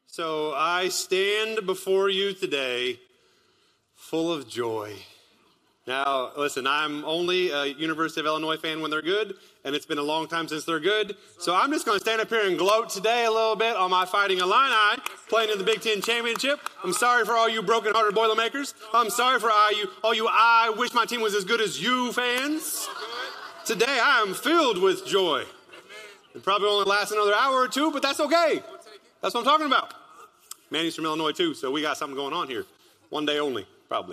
So I stand before you today full of joy. Now, listen, I'm only a University of Illinois fan when they're good, and it's been a long time since they're good. So I'm just going to stand up here and gloat today a little bit on my Fighting Illini playing in the Big Ten Championship. I'm sorry for all you broken-hearted Boilermakers. I'm sorry for all you I wish my team was as good as you fans. Today I am filled with joy. It probably only lasts another hour or two, but that's okay. That's what I'm talking about. Manny's from Illinois too, so we got something going on here. One day only, probably.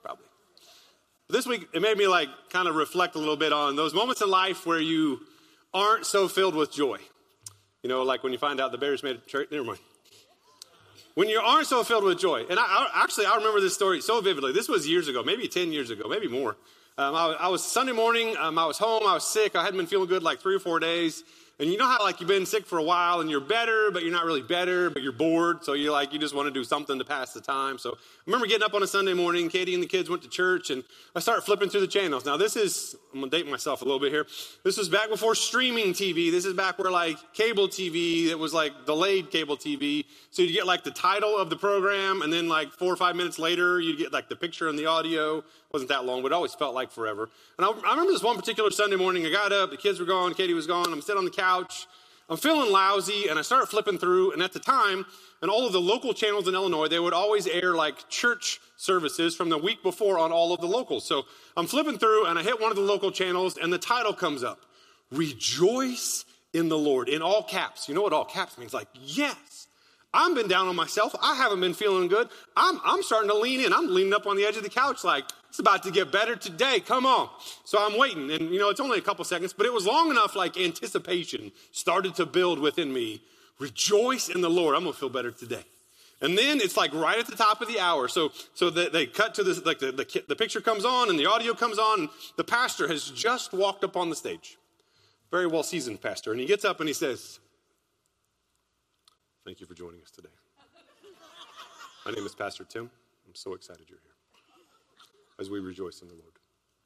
This week, it made me kind of reflect a little bit on those moments in life where you aren't so filled with joy. You know, like when you find out the Bears made a trade. Never mind. When you aren't so filled with joy. And I remember this story so vividly. This was years ago, maybe 10 years ago, maybe more. I was Sunday morning. I was home. I was sick. I hadn't been feeling good 3 or 4 days. And you know how you've been sick for a while and you're better, but you're not really better, but you're bored. So you just want to do something to pass the time. So I remember getting up on a Sunday morning. Katie and the kids went to church and I started flipping through the channels. Now I'm going to date myself a little bit here. This was back before streaming TV. This is back where cable TV, it was delayed cable TV. So you'd get the title of the program and then 4 or 5 minutes later, you'd get the picture and the audio. It wasn't that long, but it always felt like forever. And I remember this one particular Sunday morning, I got up, the kids were gone, Katie was gone, I'm sitting on the couch, I'm feeling lousy, and I started flipping through, and at the time, and all of the local channels in Illinois, they would always air church services from the week before on all of the locals. So I'm flipping through, and I hit one of the local channels, and the title comes up, Rejoice in the Lord, in all caps. You know what all caps means? Yes. I've been down on myself. I haven't been feeling good. I'm starting to lean in. I'm leaning up on the edge of the couch it's about to get better today. Come on. So I'm waiting. And, it's only a couple seconds, but it was long enough anticipation started to build within me. Rejoice in the Lord. I'm going to feel better today. And then it's right at the top of the hour. So they cut to this, the picture comes on and the audio comes on. And the pastor has just walked up on the stage. Very well seasoned pastor. And he gets up and he says, thank you for joining us today. My name is Pastor Tim. I'm so excited you're here as we rejoice in the Lord.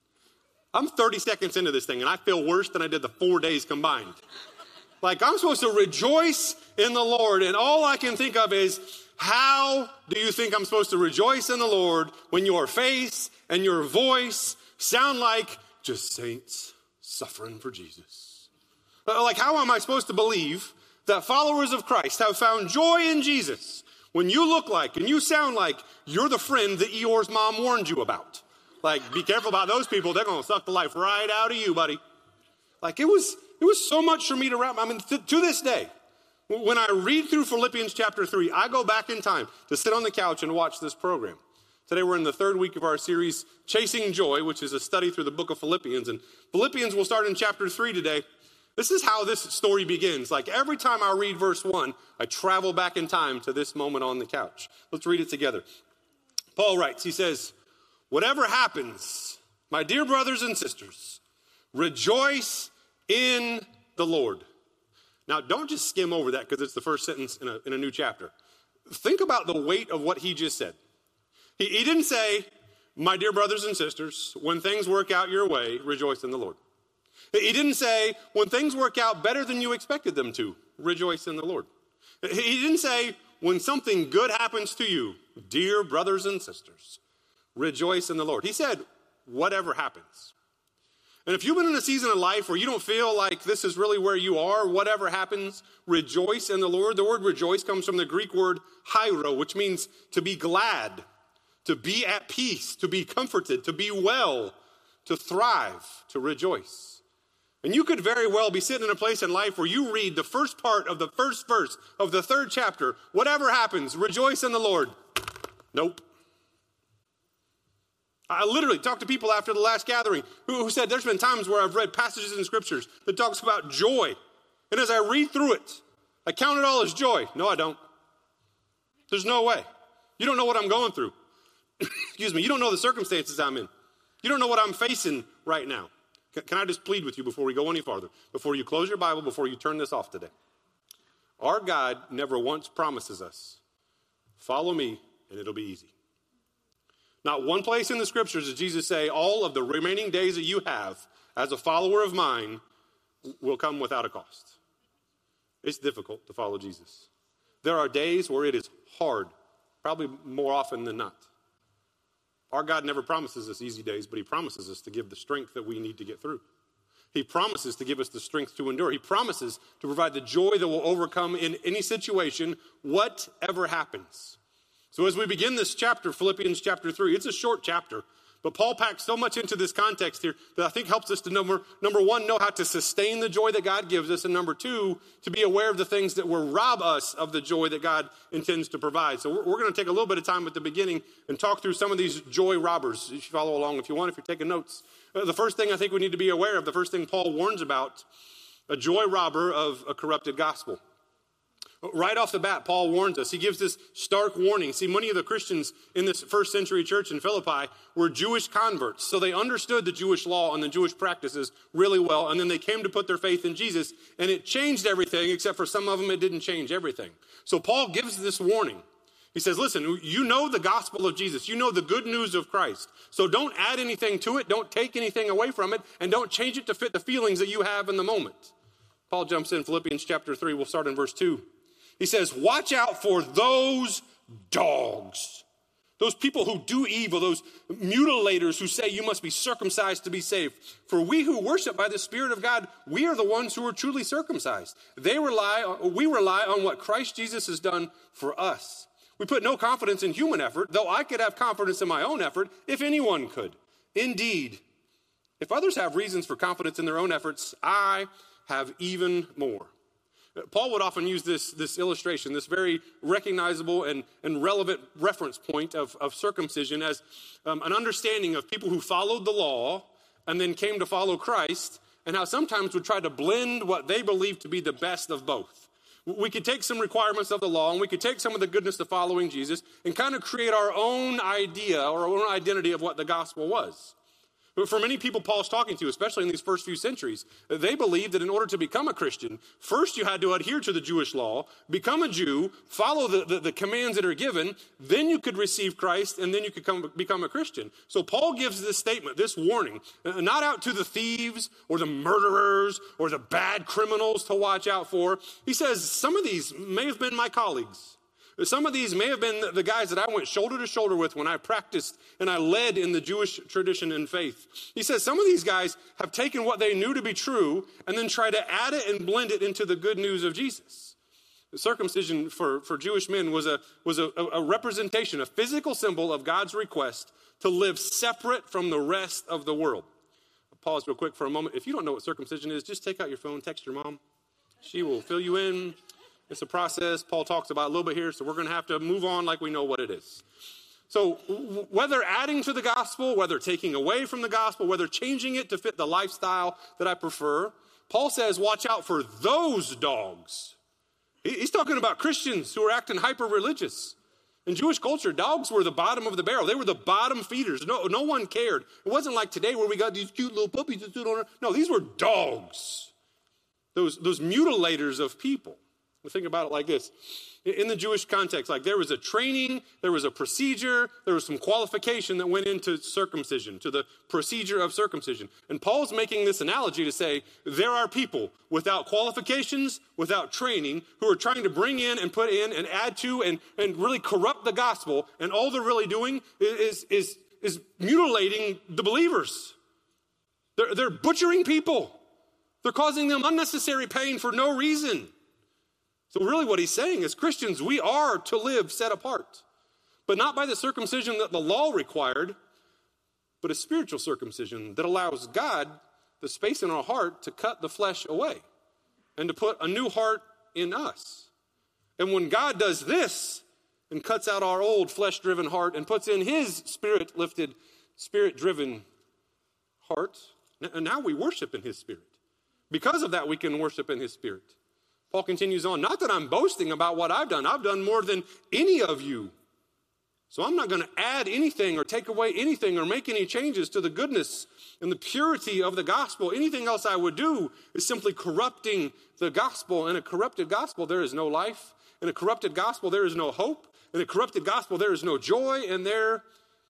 I'm 30 seconds into this thing, and I feel worse than I did the 4 days combined. I'm supposed to rejoice in the Lord, and all I can think of is, how do you think I'm supposed to rejoice in the Lord when your face and your voice sound like just saints suffering for Jesus? How am I supposed to believe that followers of Christ have found joy in Jesus when you look and you sound like you're the friend that Eeyore's mom warned you about? Be careful about those people. They're going to suck the life right out of you, buddy. It was so much for me to wrap. To this day, when I read through Philippians chapter 3, I go back in time to sit on the couch and watch this program. Today we're in the third week of our series, Chasing Joy, which is a study through the book of Philippians. And Philippians will start in chapter 3 today. This is how this story begins. Every time I read verse 1, I travel back in time to this moment on the couch. Let's read it together. Paul writes, he says, whatever happens, my dear brothers and sisters, rejoice in the Lord. Now, don't just skim over that because it's the first sentence in a new chapter. Think about the weight of what he just said. He didn't say, my dear brothers and sisters, when things work out your way, rejoice in the Lord. He didn't say, when things work out better than you expected them to, rejoice in the Lord. He didn't say, when something good happens to you, dear brothers and sisters, rejoice in the Lord. He said, whatever happens. And if you've been in a season of life where you don't feel like this is really where you are, whatever happens, rejoice in the Lord. The word rejoice comes from the Greek word hyro, which means to be glad, to be at peace, to be comforted, to be well, to thrive, to rejoice. And you could very well be sitting in a place in life where you read the first part of the first verse of the third chapter. Whatever happens, rejoice in the Lord. Nope. I literally talked to people after the last gathering who said there's been times where I've read passages in scriptures that talks about joy. And as I read through it, I count it all as joy. No, I don't. There's no way. You don't know what I'm going through. Excuse me. You don't know the circumstances I'm in. You don't know what I'm facing right now. Can I just plead with you before we go any farther? Before you close your Bible, before you turn this off today. Our God never once promises us, follow me and it'll be easy. Not one place in the scriptures does Jesus say all of the remaining days that you have as a follower of mine will come without a cost. It's difficult to follow Jesus. There are days where it is hard, probably more often than not. Our God never promises us easy days, but he promises us to give the strength that we need to get through. He promises to give us the strength to endure. He promises to provide the joy that will overcome in any situation, whatever happens. So as we begin this chapter, Philippians chapter 3, it's a short chapter, but Paul packs so much into this context here that I think helps us to number one, know how to sustain the joy that God gives us, and number two, to be aware of the things that will rob us of the joy that God intends to provide. So we're going to take a little bit of time at the beginning and talk through some of these joy robbers. You should follow along if you want, if you're taking notes. The first thing I think we need to be aware of, the first thing Paul warns about, a joy robber of a corrupted gospel. Right off the bat, Paul warns us. He gives this stark warning. See, many of the Christians in this first century church in Philippi were Jewish converts. So they understood the Jewish law and the Jewish practices really well. And then they came to put their faith in Jesus. And it changed everything, except for some of them, it didn't change everything. So Paul gives this warning. He says, listen, you know the gospel of Jesus. You know the good news of Christ. So don't add anything to it. Don't take anything away from it. And don't change it to fit the feelings that you have in the moment. Paul jumps in Philippians chapter 3. We'll start in verse 2. He says, watch out for those dogs, those people who do evil, those mutilators who say you must be circumcised to be saved. For we who worship by the Spirit of God, we are the ones who are truly circumcised. We rely on what Christ Jesus has done for us. We put no confidence in human effort, though I could have confidence in my own effort if anyone could. Indeed, if others have reasons for confidence in their own efforts, I have even more. Paul would often use this illustration, this very recognizable and relevant reference point of circumcision as an understanding of people who followed the law and then came to follow Christ, and how sometimes would try to blend what they believed to be the best of both. We could take some requirements of the law and we could take some of the goodness of following Jesus and kind of create our own idea or our own identity of what the gospel was. But for many people Paul's talking to, especially in these first few centuries, they believed that in order to become a Christian, first you had to adhere to the Jewish law, become a Jew, follow the commands that are given, then you could receive Christ, and then you could become a Christian. So Paul gives this statement, this warning, not out to the thieves or the murderers or the bad criminals to watch out for. He says, some of these may have been my colleagues. Some of these may have been the guys that I went shoulder to shoulder with when I practiced and I led in the Jewish tradition and faith. He says some of these guys have taken what they knew to be true and then tried to add it and blend it into the good news of Jesus. The circumcision for Jewish men was a representation, a physical symbol of God's request to live separate from the rest of the world. I'll pause real quick for a moment. If you don't know what circumcision is, just take out your phone, text your mom. She will fill you in. It's a process Paul talks about a little bit here, so we're going to have to move on like we know what it is. So whether adding to the gospel, whether taking away from the gospel, whether changing it to fit the lifestyle that I prefer, Paul says, watch out for those dogs. He's talking about Christians who are acting hyper-religious. In Jewish culture, dogs were the bottom of the barrel. They were the bottom feeders. No one cared. It wasn't like today where we got these cute little puppies that sit on. No, these were dogs. Those mutilators of people. We think about it like this. In the Jewish context, like there was a training, there was a procedure, there was some qualification that went into circumcision, to the procedure of circumcision. And Paul's making this analogy to say there are people without qualifications, without training, who are trying to bring in and put in and add to and really corrupt the gospel. And all they're really doing is mutilating the believers. They're butchering people. They're causing them unnecessary pain for no reason. So really what he's saying is Christians, we are to live set apart, but not by the circumcision that the law required, but a spiritual circumcision that allows God the space in our heart to cut the flesh away and to put a new heart in us. And when God does this and cuts out our old flesh-driven heart and puts in his spirit-lifted, spirit-driven heart, and now we worship in his spirit. Because of that, we can worship in his spirit. Paul continues on, not that I'm boasting about what I've done more than any of you. So I'm not going to add anything or take away anything or make any changes to the goodness and the purity of the gospel. Anything else I would do is simply corrupting the gospel. In a corrupted gospel, there is no life. In a corrupted gospel, there is no hope. In a corrupted gospel, there is no joy, and there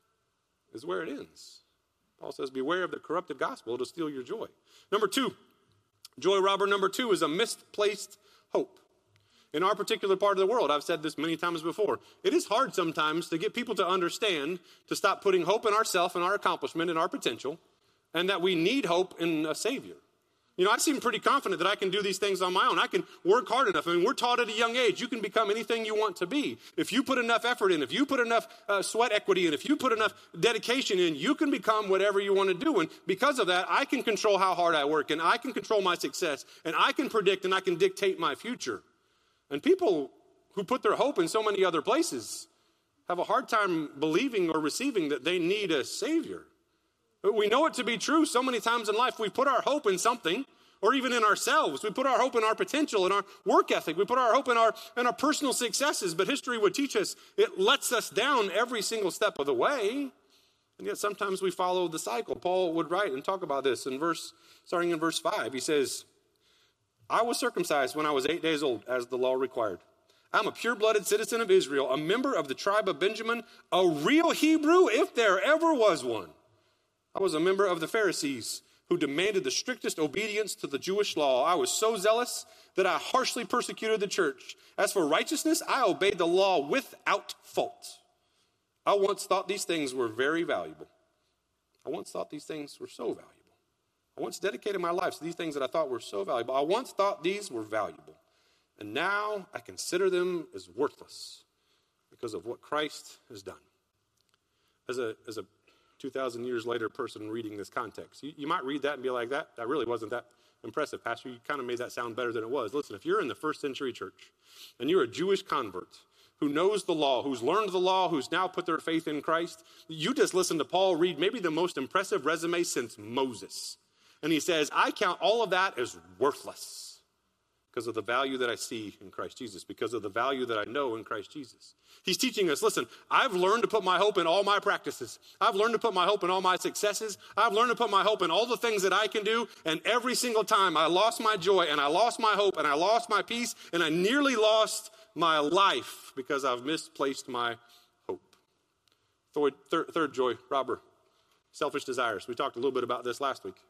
is where it ends. Paul says, beware of the corrupted gospel. It'll steal your joy. Number two, joy robber number two is a misplaced hope. In our particular part of the world, I've said this many times before, it is hard sometimes to get people to understand, to stop putting hope in ourselves and our accomplishment and our potential, and that we need hope in a Savior. You know, I seem pretty confident that I can do these things on my own. I can work hard enough. I mean, we're taught at a young age, you can become anything you want to be. If you put enough effort in, if you put enough sweat equity in, if you put enough dedication in, you can become whatever you want to do. And because of that, I can control how hard I work, and I can control my success, and I can predict and I can dictate my future. And people who put their hope in so many other places have a hard time believing or receiving that they need a Savior. We know it to be true so many times in life. We put our hope in something, or even in ourselves. We put our hope in our potential, in our work ethic. We put our hope in our personal successes. But history would teach us it lets us down every single step of the way. And yet sometimes we follow the cycle. Paul would write and talk about this starting in verse 5. He says, I was circumcised when I was 8 days old, as the law required. I'm a pure-blooded citizen of Israel, a member of the tribe of Benjamin, a real Hebrew, if there ever was one. I was a member of the Pharisees, who demanded the strictest obedience to the Jewish law. I was so zealous that I harshly persecuted the church. As for righteousness, I obeyed the law without fault. I once thought these things were very valuable. I once thought these things were so valuable. I once dedicated my life to these things that I thought were so valuable. I once thought these were valuable. And now I consider them as worthless because of what Christ has done. As a 2,000 years later person reading this context, you might read that and be like, that really wasn't that impressive, Pastor. You kind of made that sound better than it was. Listen, if you're in the first century church and you're a Jewish convert who knows the law, who's learned the law, who's now put their faith in Christ, you just listen to Paul read maybe the most impressive resume since Moses. And he says, I count all of that as worthless because of the value that I see in Christ Jesus, because of the value that I know in Christ Jesus. He's teaching us, listen, I've learned to put my hope in all my practices. I've learned to put my hope in all my successes. I've learned to put my hope in all the things that I can do. And every single time I lost my joy and I lost my hope and I lost my peace and I nearly lost my life because I've misplaced my hope. Third joy, robber, selfish desires. We talked a little bit about this last week.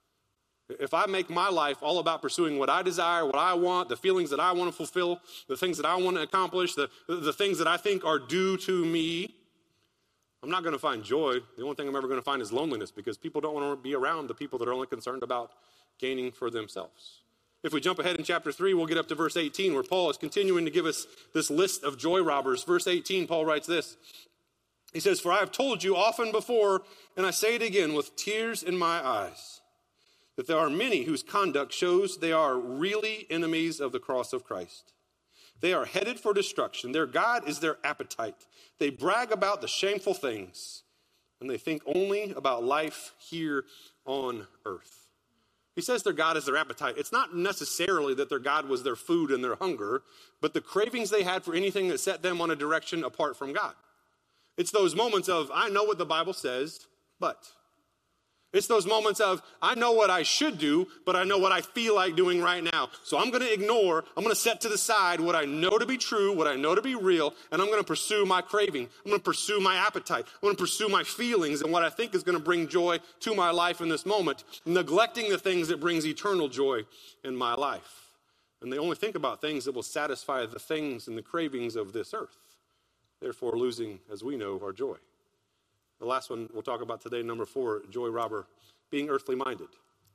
If I make my life all about pursuing what I desire, what I want, the feelings that I want to fulfill, the things that I want to accomplish, the things that I think are due to me, I'm not going to find joy. The only thing I'm ever going to find is loneliness, because people don't want to be around the people that are only concerned about gaining for themselves. If we jump ahead in chapter 3, we'll get up to verse 18, where Paul is continuing to give us this list of joy robbers. Verse 18, Paul writes this. He says, For I have told you often before, and I say it again with tears in my eyes, that there are many whose conduct shows they are really enemies of the cross of Christ. They are headed for destruction. Their God is their appetite. They brag about the shameful things, and they think only about life here on earth. He says their God is their appetite. It's not necessarily that their God was their food and their hunger, but the cravings they had for anything that set them on a direction apart from God. It's those moments of, I know what the Bible says, but... It's those moments of, I know what I should do, but I know what I feel like doing right now. So I'm going to set to the side what I know to be true, what I know to be real, and I'm going to pursue my craving. I'm going to pursue my appetite. I'm going to pursue my feelings and what I think is going to bring joy to my life in this moment, neglecting the things that brings eternal joy in my life. And they only think about things that will satisfy the things and the cravings of this earth, therefore losing, as we know, our joy. The last one we'll talk about today, number 4, joy robber, being earthly minded.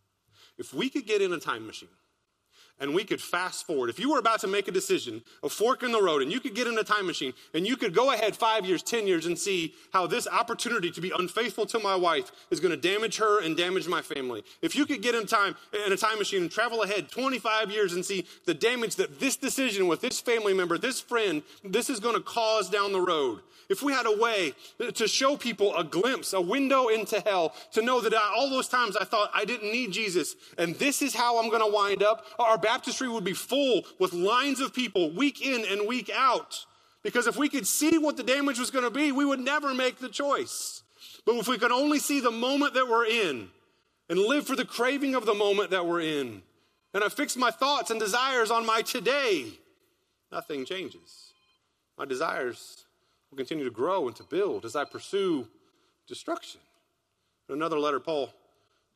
If we could get in a time machine and we could fast forward, if you were about to make a decision, a fork in the road, and you could get in a time machine and you could go ahead 5 years, 10 years and see how this opportunity to be unfaithful to my wife is going to damage her and damage my family. If you could get in a time machine and travel ahead 25 years and see the damage that this decision with this family member, this friend, this is going to cause down the road. If we had a way to show people a glimpse, a window into hell, to know that all those times I thought I didn't need Jesus, and this is how I'm going to wind up, our baptistry would be full with lines of people week in and week out. Because if we could see what the damage was going to be, we would never make the choice. But if we could only see the moment that we're in and live for the craving of the moment that we're in, and I fix my thoughts and desires on my today, nothing changes. My desires will continue to grow and to build as I pursue destruction. In another letter, Paul,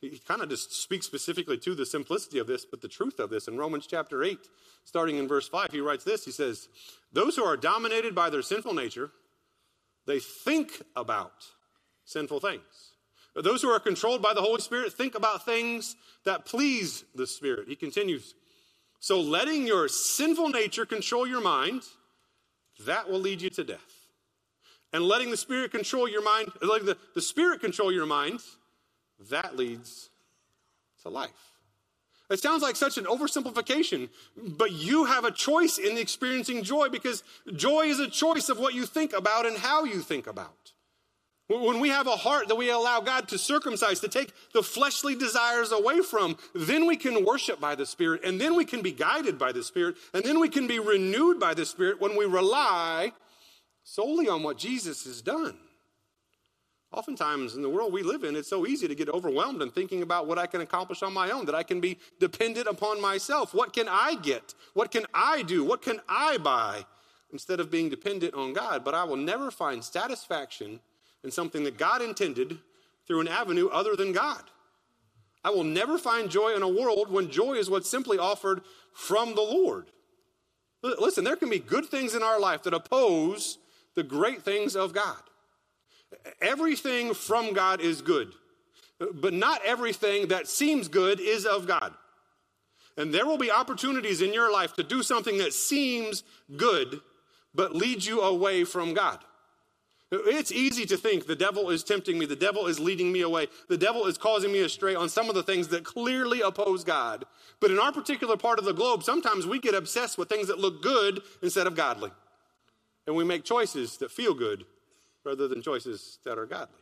He kind of just speaks specifically to the simplicity of this, but the truth of this. In Romans chapter 8, starting in verse 5, he writes this. He says, those who are dominated by their sinful nature, they think about sinful things. But those who are controlled by the Holy Spirit think about things that please the Spirit. He continues, so letting your sinful nature control your mind, that will lead you to death. And letting the Spirit control your mind, letting the Spirit control your mind, that leads to life. It sounds like such an oversimplification, but you have a choice in experiencing joy, because joy is a choice of what you think about and how you think about. When we have a heart that we allow God to circumcise, to take the fleshly desires away from, then we can worship by the Spirit, and then we can be guided by the Spirit, and then we can be renewed by the Spirit when we rely solely on what Jesus has done. Oftentimes in the world we live in, it's so easy to get overwhelmed in thinking about what I can accomplish on my own, that I can be dependent upon myself. What can I get? What can I do? What can I buy? Instead of being dependent on God. But I will never find satisfaction in something that God intended through an avenue other than God. I will never find joy in a world when joy is what's simply offered from the Lord. Listen, there can be good things in our life that oppose the great things of God. Everything from God is good, but not everything that seems good is of God. And there will be opportunities in your life to do something that seems good, but leads you away from God. It's easy to think the devil is tempting me, the devil is leading me away, the devil is causing me astray on some of the things that clearly oppose God. But in our particular part of the globe, sometimes we get obsessed with things that look good instead of godly. And we make choices that feel good rather than choices that are godly.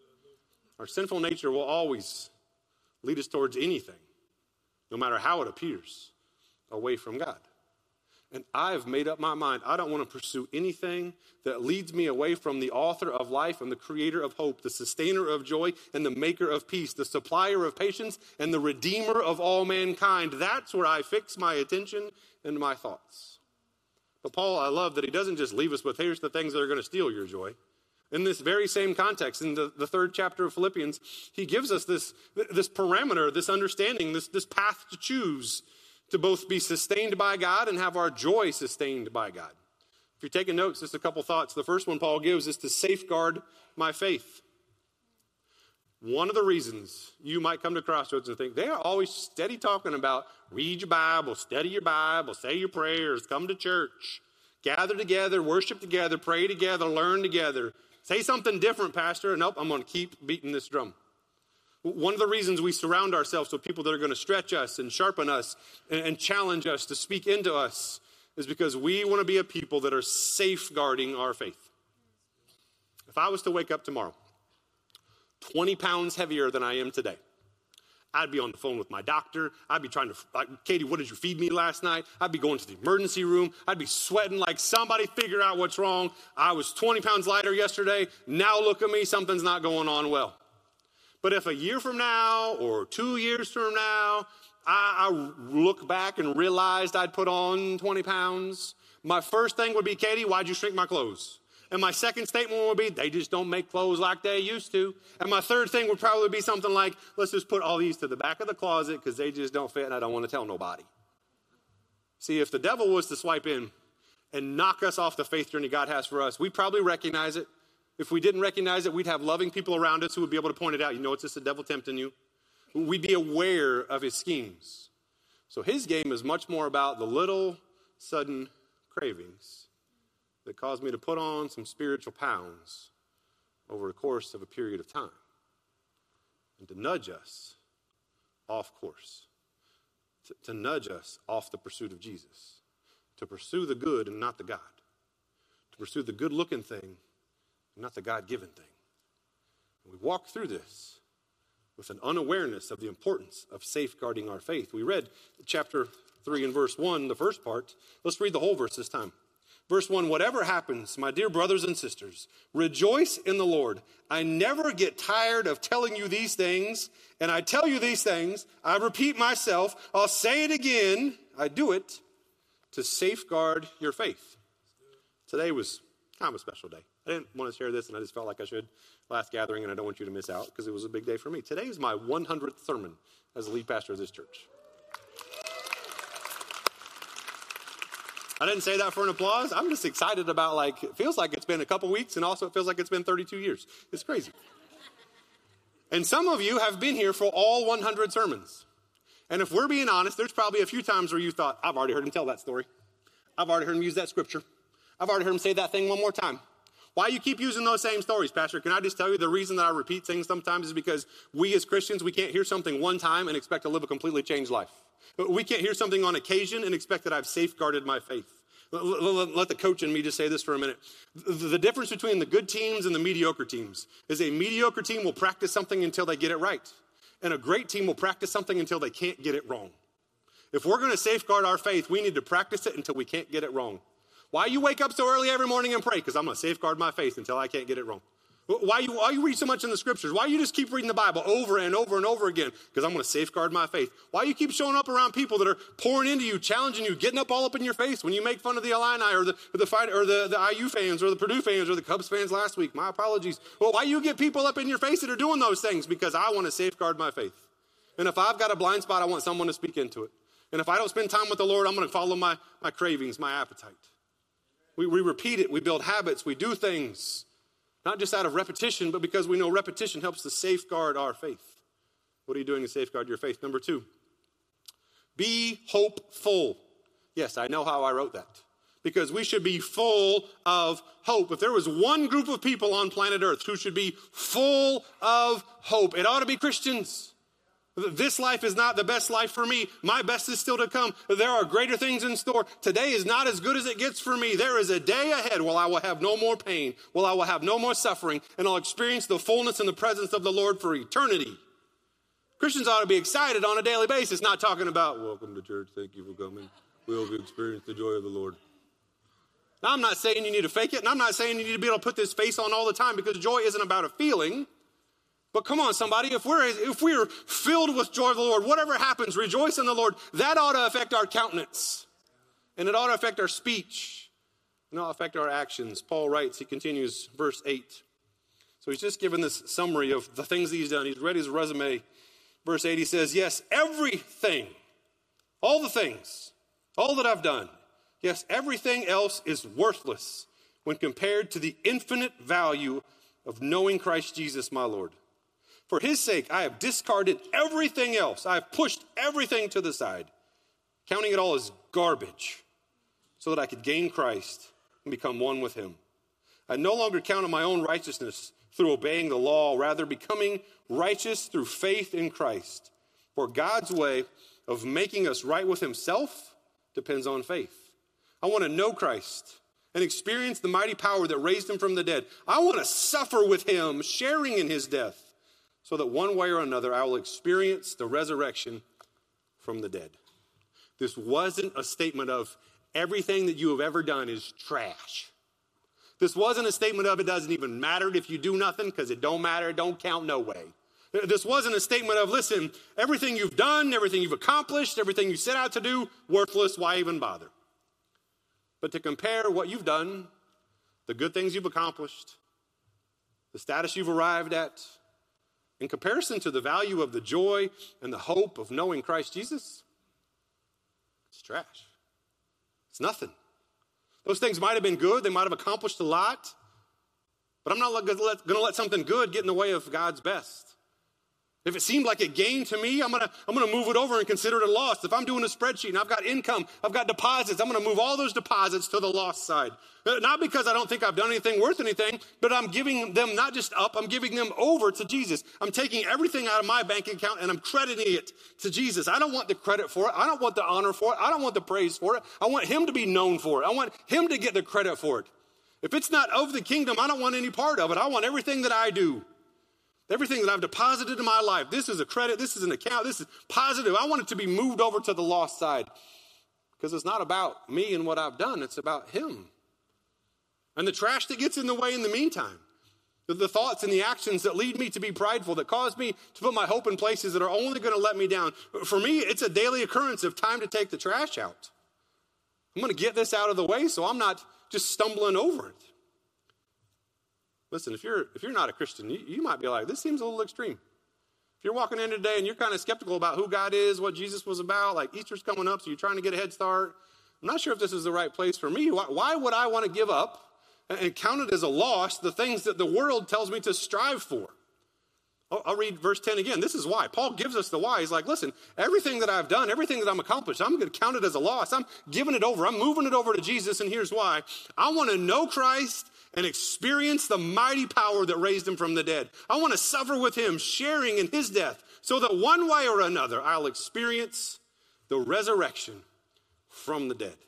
Our sinful nature will always lead us towards anything, no matter how it appears, away from God. And I've made up my mind. I don't want to pursue anything that leads me away from the author of life and the creator of hope, the sustainer of joy and the maker of peace, the supplier of patience and the redeemer of all mankind. That's where I fix my attention and my thoughts. But Paul, I love that he doesn't just leave us with, here's the things that are going to steal your joy. In this very same context, in the third chapter of Philippians, he gives us this parameter, this understanding, this path to choose to both be sustained by God and have our joy sustained by God. If you're taking notes, just a couple thoughts. The first one Paul gives is to safeguard my faith. One of the reasons you might come to Crossroads and think, they are always steady talking about read your Bible, study your Bible, say your prayers, come to church, gather together, worship together, pray together, learn together. Say something different, Pastor. Nope, I'm going to keep beating this drum. One of the reasons we surround ourselves with people that are going to stretch us and sharpen us and challenge us to speak into us is because we want to be a people that are safeguarding our faith. If I was to wake up tomorrow 20 pounds heavier than I am today, I'd be on the phone with my doctor. I'd be trying to, Katie, what did you feed me last night? I'd be going to the emergency room. I'd be sweating like somebody figure out what's wrong. I was 20 pounds lighter yesterday. Now look at me, something's not going on well. But if a year from now or 2 years from now, I look back and realized I'd put on 20 pounds, my first thing would be, Katie, why'd you shrink my clothes? And my second statement would be, they just don't make clothes like they used to. And my third thing would probably be something like, let's just put all these to the back of the closet because they just don't fit and I don't want to tell nobody. See, if the devil was to swipe in and knock us off the faith journey God has for us, we'd probably recognize it. If we didn't recognize it, we'd have loving people around us who would be able to point it out. You know, it's just the devil tempting you. We'd be aware of his schemes. So his game is much more about the little sudden cravings that cause me to put on some spiritual pounds over the course of a period of time and to nudge us off course, to nudge us off the pursuit of Jesus, to pursue the good and not the God, to pursue the good-looking thing and not the God-given thing. And we walk through this with an unawareness of the importance of safeguarding our faith. We read chapter 3 and verse 1, the first part. Let's read the whole verse this time. Verse 1, whatever happens, my dear brothers and sisters, rejoice in the Lord. I never get tired of telling you these things, and I tell you these things. I repeat myself. I'll say it again. I do it to safeguard your faith. Today was kind of a special day. I didn't want to share this, and I just felt like I should. Last gathering, and I don't want you to miss out because it was a big day for me. Today is my 100th sermon as the lead pastor of this church. I didn't say that for an applause. I'm just excited about, it feels like it's been a couple weeks, and also it feels like it's been 32 years. It's crazy. And some of you have been here for all 100 sermons. And if we're being honest, there's probably a few times where you thought, I've already heard him tell that story. I've already heard him use that scripture. I've already heard him say that thing one more time. Why you keep using those same stories, Pastor? Can I just tell you the reason that I repeat things sometimes is because we as Christians, we can't hear something one time and expect to live a completely changed life. We can't hear something on occasion and expect that I've safeguarded my faith. Let the coach in me just say this for a minute. The difference between the good teams and the mediocre teams is a mediocre team will practice something until they get it right. And a great team will practice something until they can't get it wrong. If we're going to safeguard our faith, we need to practice it until we can't get it wrong. Why you wake up so early every morning and pray? Because I'm going to safeguard my faith until I can't get it wrong. Why you read so much in the scriptures? Why you just keep reading the Bible over and over and over again? Because I'm going to safeguard my faith. Why you keep showing up around people that are pouring into you, challenging you, getting up all up in your face when you make fun of the Illini or the IU fans or the Purdue fans or the Cubs fans last week? My apologies. Well, why you get people up in your face that are doing those things? Because I want to safeguard my faith. And if I've got a blind spot, I want someone to speak into it. And if I don't spend time with the Lord, I'm going to follow my cravings, my appetite. We repeat it. We build habits. We do things. Not just out of repetition, but because we know repetition helps to safeguard our faith. What are you doing to safeguard your faith? Number 2, be hopeful. Yes, I know how I wrote that. Because we should be full of hope. If there was one group of people on planet Earth who should be full of hope, it ought to be Christians. This life is not the best life for me. My best is still to come. There are greater things in store. Today is not as good as it gets for me. There is a day ahead where I will have no more pain, where I will have no more suffering, and I'll experience the fullness and the presence of the Lord for eternity. Christians ought to be excited on a daily basis, not talking about, welcome to church, thank you for coming. We hope you experience the joy of the Lord. Now, I'm not saying you need to fake it, and I'm not saying you need to be able to put this face on all the time, because joy isn't about a feeling. But come on, somebody, if we're filled with joy of the Lord, whatever happens, rejoice in the Lord. That ought to affect our countenance. And it ought to affect our speech. And it ought to affect our actions. Paul writes, he continues, verse 8. So he's just given this summary of the things that he's done. He's read his resume. Verse 8, he says, yes, everything, all the things, all that I've done, yes, everything else is worthless when compared to the infinite value of knowing Christ Jesus, my Lord. For his sake, I have discarded everything else. I have pushed everything to the side, counting it all as garbage, so that I could gain Christ and become one with him. I no longer count on my own righteousness through obeying the law, rather becoming righteous through faith in Christ. For God's way of making us right with himself depends on faith. I want to know Christ and experience the mighty power that raised him from the dead. I want to suffer with him, sharing in his death, so that one way or another I will experience the resurrection from the dead. This wasn't a statement of everything that you have ever done is trash. This wasn't a statement of it doesn't even matter if you do nothing because it don't matter, it don't count no way. This wasn't a statement of, listen, everything you've done, everything you've accomplished, everything you set out to do, worthless, why even bother? But to compare what you've done, the good things you've accomplished, the status you've arrived at, in comparison to the value of the joy and the hope of knowing Christ Jesus, it's trash. It's nothing. Those things might have been good. They might have accomplished a lot. But I'm not going to let something good get in the way of God's best. If it seemed like a gain to me, I'm going to move it over and consider it a loss. If I'm doing a spreadsheet and I've got income, I've got deposits, I'm going to move all those deposits to the loss side. Not because I don't think I've done anything worth anything, but I'm giving them not just up, I'm giving them over to Jesus. I'm taking everything out of my bank account and I'm crediting it to Jesus. I don't want the credit for it. I don't want the honor for it. I don't want the praise for it. I want him to be known for it. I want him to get the credit for it. If it's not of the kingdom, I don't want any part of it. I want everything that I do. Everything that I've deposited in my life, this is a credit, this is an account, this is positive. I want it to be moved over to the lost side because it's not about me and what I've done. It's about him. And the trash that gets in the way in the meantime, the thoughts and the actions that lead me to be prideful, that cause me to put my hope in places that are only going to let me down. For me, it's a daily occurrence of time to take the trash out. I'm going to get this out of the way so I'm not just stumbling over it. Listen, if you're not a Christian, you might be like, this seems a little extreme. If you're walking in today and you're kind of skeptical about who God is, what Jesus was about, like Easter's coming up, so you're trying to get a head start. I'm not sure if this is the right place for me. Why would I want to give up and count it as a loss the things that the world tells me to strive for? I'll read verse 10 again. This is why. Paul gives us the why. He's like, listen, everything that I've done, everything that I'm accomplished, I'm going to count it as a loss. I'm giving it over. I'm moving it over to Jesus, and here's why. I want to know Christ and experience the mighty power that raised him from the dead. I want to suffer with him, sharing in his death, so that one way or another, I'll experience the resurrection from the dead.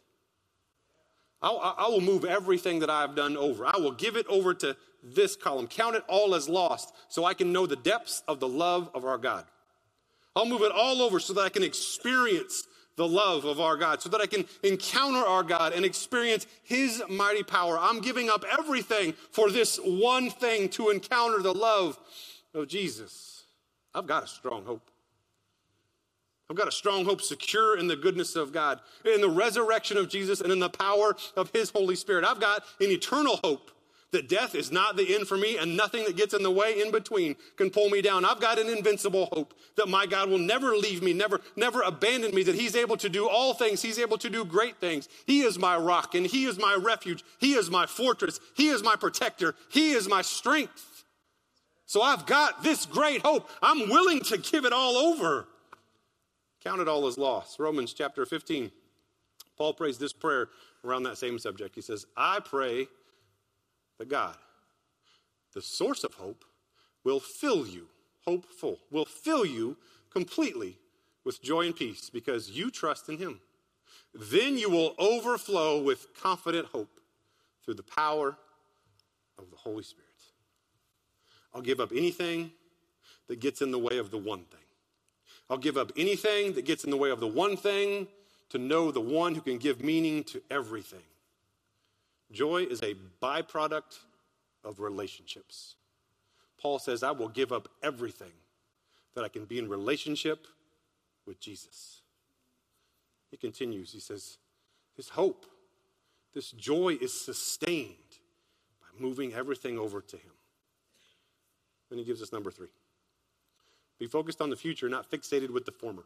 I will move everything that I've done over. I will give it over to this column. Count it all as lost so I can know the depths of the love of our God. I'll move it all over so that I can experience the love of our God, so that I can encounter our God and experience his mighty power. I'm giving up everything for this one thing, to encounter the love of Jesus. I've got a strong hope. I've got a strong hope secure in the goodness of God, in the resurrection of Jesus, and in the power of his Holy Spirit. I've got an eternal hope that death is not the end for me, and nothing that gets in the way in between can pull me down. I've got an invincible hope that my God will never leave me, never abandon me, that he's able to do all things. He's able to do great things. He is my rock, and he is my refuge. He is my fortress. He is my protector. He is my strength. So I've got this great hope. I'm willing to give it all over. Count it all as loss. Romans chapter 15. Paul prays this prayer around that same subject. He says, I pray that God, the source of hope, will fill you, hopeful, will fill you completely with joy and peace because you trust in him. Then you will overflow with confident hope through the power of the Holy Spirit. I'll give up anything that gets in the way of the one thing. I'll give up anything that gets in the way of the one thing to know the one who can give meaning to everything. Joy is a byproduct of relationships. Paul says, I will give up everything that I can be in relationship with Jesus. He continues, he says, this hope, this joy is sustained by moving everything over to him. Then he gives us number 3. Be focused on the future, not fixated with the former.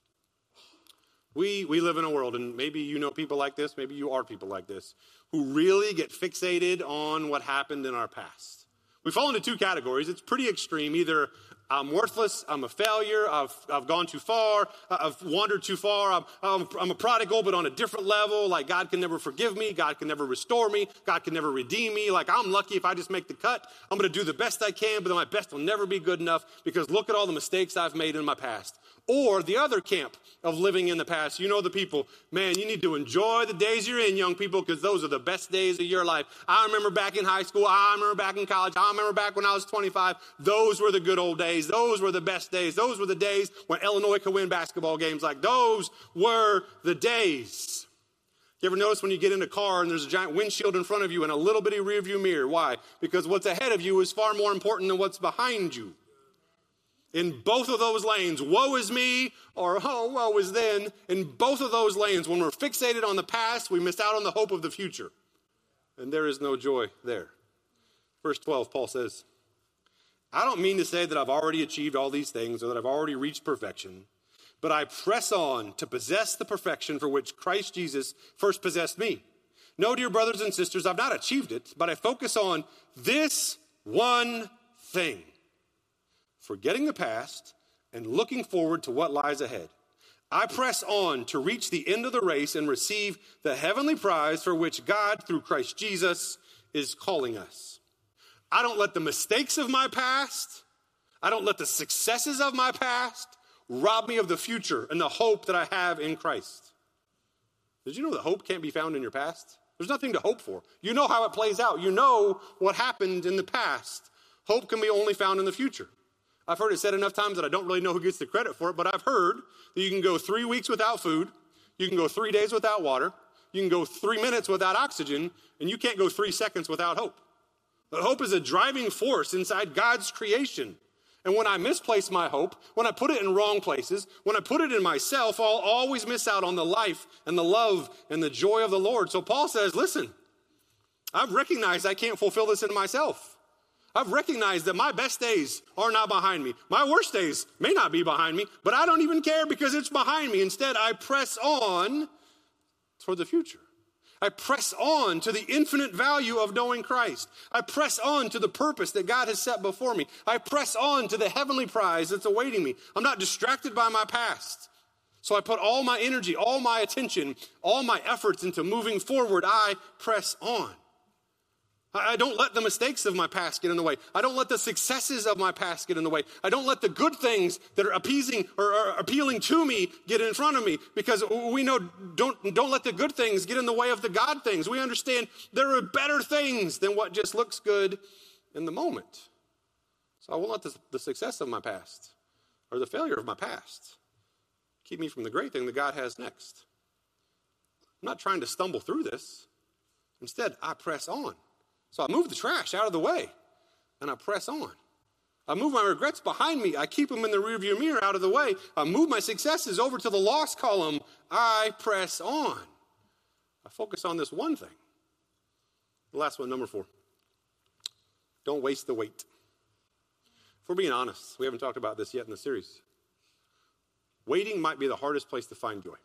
We live in a world, and maybe you know people like this, maybe you are people like this, who really get fixated on what happened in our past. We fall into 2 categories. It's pretty extreme. Either I'm worthless, I'm a failure, I've gone too far, I've wandered too far, I'm a prodigal, but on a different level. Like God can never forgive me, God can never restore me, God can never redeem me. Like I'm lucky if I just make the cut. I'm going to do the best I can, but then my best will never be good enough because look at all the mistakes I've made in my past. Or the other camp of living in the past. You know the people, man, you need to enjoy the days you're in, young people, because those are the best days of your life. I remember back in high school. I remember back in college. I remember back when I was 25. Those were the good old days. Those were the best days. Those were the days when Illinois could win basketball games. Like those were the days. You ever notice when you get in a car and there's a giant windshield in front of you and a little bitty rearview mirror? Why? Because what's ahead of you is far more important than what's behind you. In both of those lanes, woe is me or oh, woe is then. In both of those lanes, when we're fixated on the past, we miss out on the hope of the future. And there is no joy there. Verse 12, Paul says, I don't mean to say that I've already achieved all these things or that I've already reached perfection, but I press on to possess the perfection for which Christ Jesus first possessed me. No, dear brothers and sisters, I've not achieved it, but I focus on this one thing. Forgetting the past and looking forward to what lies ahead. I press on to reach the end of the race and receive the heavenly prize for which God, through Christ Jesus, is calling us. I don't let the mistakes of my past, I don't let the successes of my past rob me of the future and the hope that I have in Christ. Did you know that hope can't be found in your past? There's nothing to hope for. You know how it plays out. You know what happened in the past. Hope can be only found in the future. I've heard it said enough times that I don't really know who gets the credit for it, but I've heard that you can go 3 weeks without food, you can go 3 days without water, you can go 3 minutes without oxygen, and you can't go 3 seconds without hope. But hope is a driving force inside God's creation. And when I misplace my hope, when I put it in wrong places, when I put it in myself, I'll always miss out on the life and the love and the joy of the Lord. So Paul says, listen, I've recognized I can't fulfill this in myself. I've recognized that my best days are not behind me. My worst days may not be behind me, but I don't even care because it's behind me. Instead, I press on toward the future. I press on to the infinite value of knowing Christ. I press on to the purpose that God has set before me. I press on to the heavenly prize that's awaiting me. I'm not distracted by my past. So I put all my energy, all my attention, all my efforts into moving forward. I press on. I don't let the mistakes of my past get in the way. I don't let the successes of my past get in the way. I don't let the good things that are appeasing or are appealing to me get in front of me, because we know don't let the good things get in the way of the God things. We understand there are better things than what just looks good in the moment. So I won't let the success of my past or the failure of my past keep me from the great thing that God has next. I'm not trying to stumble through this. Instead, I press on. So I move the trash out of the way, and I press on. I move my regrets behind me. I keep them in the rearview mirror out of the way. I move my successes over to the loss column. I press on. I focus on this one thing. The last one, number 4. Don't waste the wait. If we're being honest, we haven't talked about this yet in the series. Waiting might be the hardest place to find joy.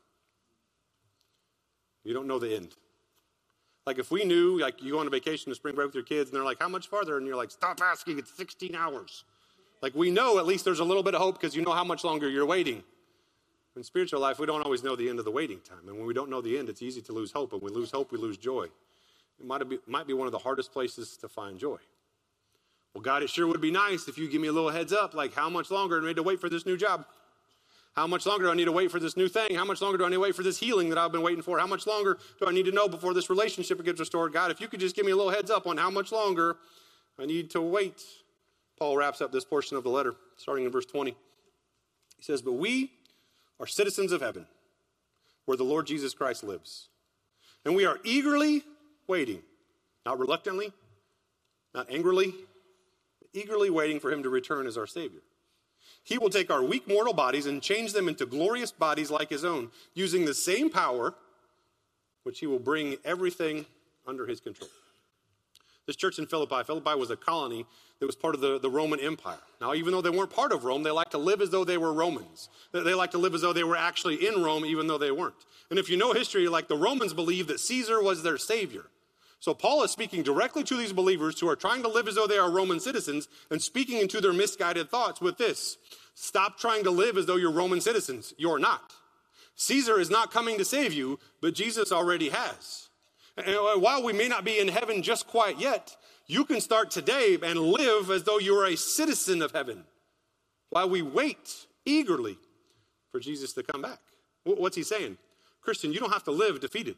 You don't know the end. Like if we knew, like you go on a vacation to spring break with your kids and they're like, how much farther? And you're like, stop asking, it's 16 hours. Like we know at least there's a little bit of hope because you know how much longer you're waiting. In spiritual life, we don't always know the end of the waiting time. And when we don't know the end, it's easy to lose hope. And when we lose hope, we lose joy. It might be one of the hardest places to find joy. Well, God, it sure would be nice if you give me a little heads up, like how much longer do I need to wait for this new job? How much longer do I need to wait for this new thing? How much longer do I need to wait for this healing that I've been waiting for? How much longer do I need to know before this relationship gets restored? God, if you could just give me a little heads up on how much longer I need to wait. Paul wraps up this portion of the letter, starting in verse 20. He says, but we are citizens of heaven, where the Lord Jesus Christ lives. And we are eagerly waiting, not reluctantly, not angrily, but eagerly waiting for him to return as our Savior. He will take our weak mortal bodies and change them into glorious bodies like his own, using the same power which he will bring everything under his control. This church in Philippi was a colony that was part of the Roman Empire. Now, even though they weren't part of Rome, they liked to live as though they were Romans. They liked to live as though they were actually in Rome, even though they weren't. And if you know history, like the Romans believed that Caesar was their savior. So Paul is speaking directly to these believers who are trying to live as though they are Roman citizens and speaking into their misguided thoughts with this. Stop trying to live as though you're Roman citizens. You're not. Caesar is not coming to save you, but Jesus already has. And while we may not be in heaven just quite yet, you can start today and live as though you're a citizen of heaven while we wait eagerly for Jesus to come back. What's he saying? Christian, you don't have to live defeated.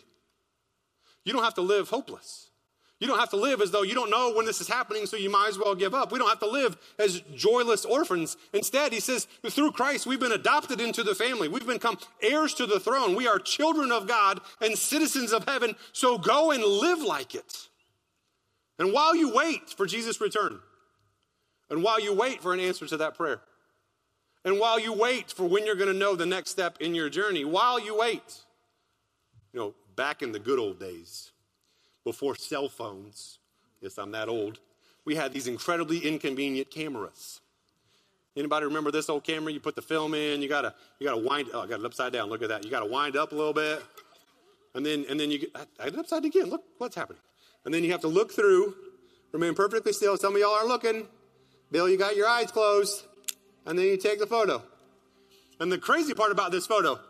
You don't have to live hopeless. You don't have to live as though you don't know when this is happening, so you might as well give up. We don't have to live as joyless orphans. Instead, he says, through Christ, we've been adopted into the family. We've become heirs to the throne. We are children of God and citizens of heaven, so go and live like it. And while you wait for Jesus' return, and while you wait for an answer to that prayer, and while you wait for when you're going to know the next step in your journey, while you wait, back in the good old days, before cell phones, yes, I'm that old, we had these incredibly inconvenient cameras. Anybody remember this old camera? You put the film in, you gotta wind, I got it upside down, look at that. You gotta wind up a little bit, and then you get, I had it upside down again, look what's happening. And then you have to look through, remain perfectly still. Some of y'all are looking. Bill, you got your eyes closed, and then you take the photo. And the crazy part about this photo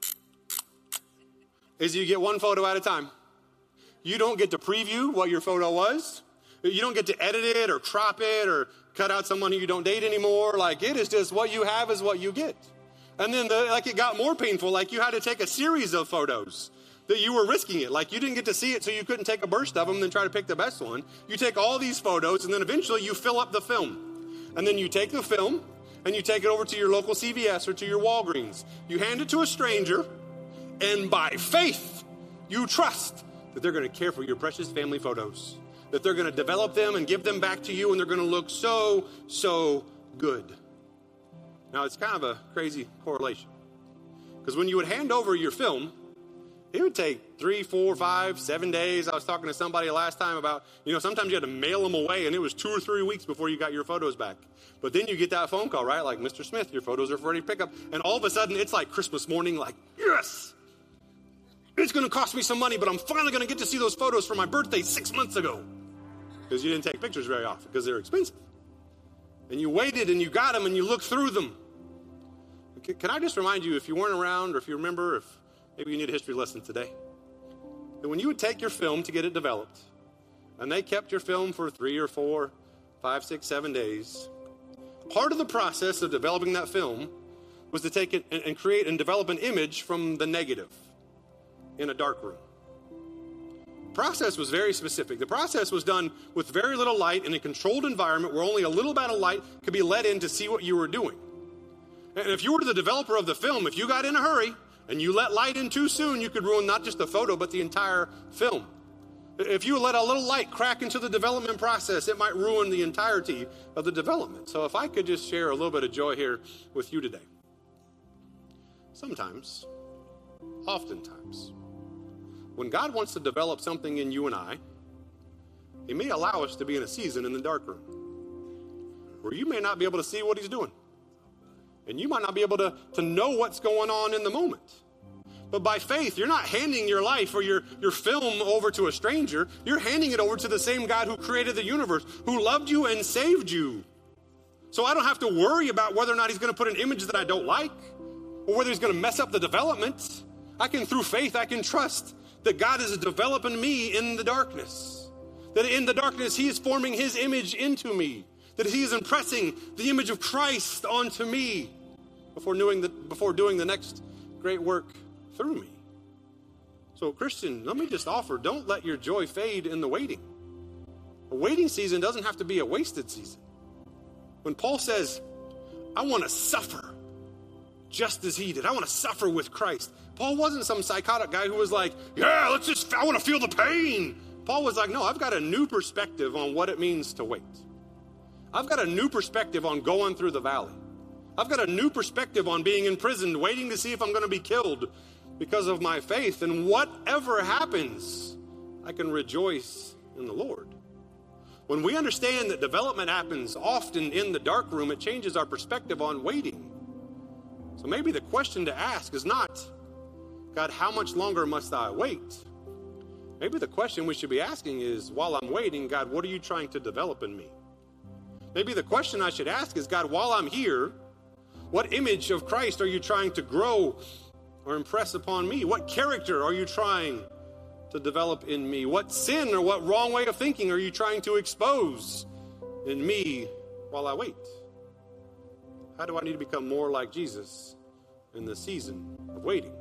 is you get one photo at a time. You don't get to preview what your photo was. You don't get to edit it or crop it or cut out someone who you don't date anymore. Like, it is just what you have is what you get. And then it got more painful. Like, you had to take a series of photos that you were risking it. Like, you didn't get to see it, so you couldn't take a burst of them and then try to pick the best one. You take all these photos, and then eventually you fill up the film. And then you take the film, and you take it over to your local CVS or to your Walgreens. You hand it to a stranger, and by faith, you trust that they're going to care for your precious family photos, that they're going to develop them and give them back to you, and they're going to look so, so good. Now, it's kind of a crazy correlation, because when you would hand over your film, It would take 3, 4, 5, 7 days. I was talking to somebody last time about, sometimes you had to mail them away, and it was 2 or 3 weeks before you got your photos back. But then you get that phone call, right? Like, Mr. Smith, your photos are ready to pick up. And all of a sudden, it's like Christmas morning, like, yes! It's going to cost me some money, but I'm finally going to get to see those photos from my birthday 6 months ago. Because you didn't take pictures very often, because they're expensive. And you waited, and you got them, and you looked through them. Can I just remind you, if you weren't around, or if you remember, if maybe you need a history lesson today, that when you would take your film to get it developed, and they kept your film for 3 or 4, 5, 6, 7 days, part of the process of developing that film was to take it and create and develop an image from the negative in a dark room. The process was very specific. The process was done with very little light in a controlled environment where only a little bit of light could be let in to see what you were doing. And if you were the developer of the film, if you got in a hurry and you let light in too soon, you could ruin not just the photo, but the entire film. If you let a little light crack into the development process, it might ruin the entirety of the development. So if I could just share a little bit of joy here with you today. Sometimes, oftentimes, when God wants to develop something in you and I, He may allow us to be in a season in the dark room where you may not be able to see what He's doing. And you might not be able to know what's going on in the moment. But by faith, you're not handing your life or your film over to a stranger. You're handing it over to the same God who created the universe, who loved you and saved you. So I don't have to worry about whether or not He's going to put an image that I don't like or whether He's going to mess up the development. Through faith, I can trust that God is developing me in the darkness. That in the darkness, He is forming His image into me. That He is impressing the image of Christ onto me before doing the next great work through me. So, Christian, let me just offer, don't let your joy fade in the waiting. A waiting season doesn't have to be a wasted season. When Paul says, I want to suffer just as he did. I want to suffer with Christ. Paul wasn't some psychotic guy who was like, I want to feel the pain. Paul was like, no, I've got a new perspective on what it means to wait. I've got a new perspective on going through the valley. I've got a new perspective on being in prison, waiting to see if I'm going to be killed because of my faith. And whatever happens, I can rejoice in the Lord. When we understand that development happens often in the dark room, it changes our perspective on waiting. So maybe the question to ask is not, God, how much longer must I wait? Maybe the question we should be asking is, while I'm waiting, God, what are you trying to develop in me? Maybe the question I should ask is, God, while I'm here, what image of Christ are you trying to grow or impress upon me? What character are you trying to develop in me? What sin or what wrong way of thinking are you trying to expose in me while I wait? How do I need to become more like Jesus in the season of waiting?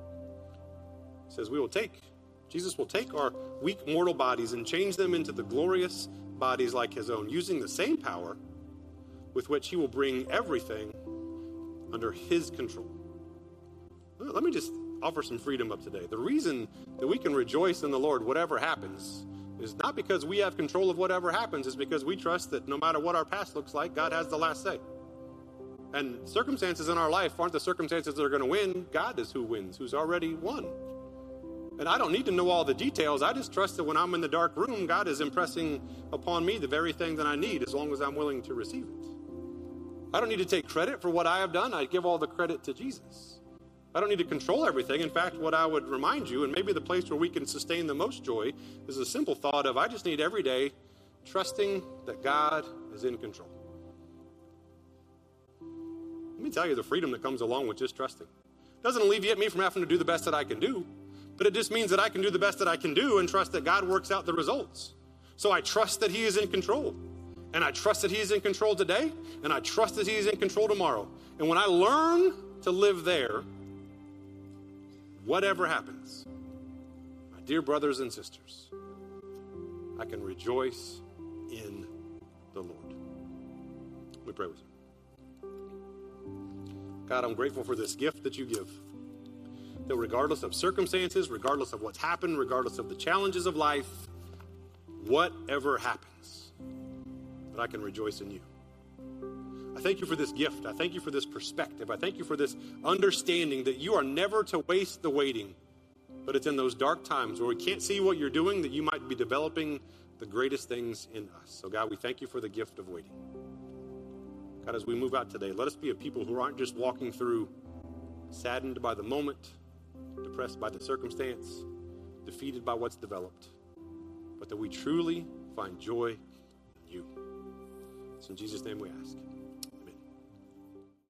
It says Jesus will take our weak mortal bodies and change them into the glorious bodies like His own, using the same power with which He will bring everything under His control. Let me just offer some freedom up today. The reason that we can rejoice in the Lord, whatever happens, is not because we have control of whatever happens. It's because we trust that no matter what our past looks like, God has the last say. And circumstances in our life aren't the circumstances that are going to win. God is who wins, who's already won. And I don't need to know all the details. I just trust that when I'm in the dark room, God is impressing upon me the very thing that I need as long as I'm willing to receive it. I don't need to take credit for what I have done. I give all the credit to Jesus. I don't need to control everything. In fact, what I would remind you, and maybe the place where we can sustain the most joy, is a simple thought of I just need every day trusting that God is in control. Let me tell you the freedom that comes along with just trusting. It doesn't alleviate me from having to do the best that I can do, but it just means that I can do the best that I can do and trust that God works out the results. So I trust that He is in control. And I trust that He is in control today, and I trust that He is in control tomorrow. And when I learn to live there, whatever happens, my dear brothers and sisters, I can rejoice in the Lord. Let me pray with you. God, I'm grateful for this gift that you give. That regardless of circumstances, regardless of what's happened, regardless of the challenges of life, whatever happens, that I can rejoice in you. I thank you for this gift. I thank you for this perspective. I thank you for this understanding that you are never to waste the waiting. But it's in those dark times where we can't see what you're doing that you might be developing the greatest things in us. So God, we thank you for the gift of waiting. God, as we move out today, let us be a people who aren't just walking through saddened by the moment, depressed by the circumstance, defeated by what's developed, but that we truly find joy in you. It's in Jesus' name we ask.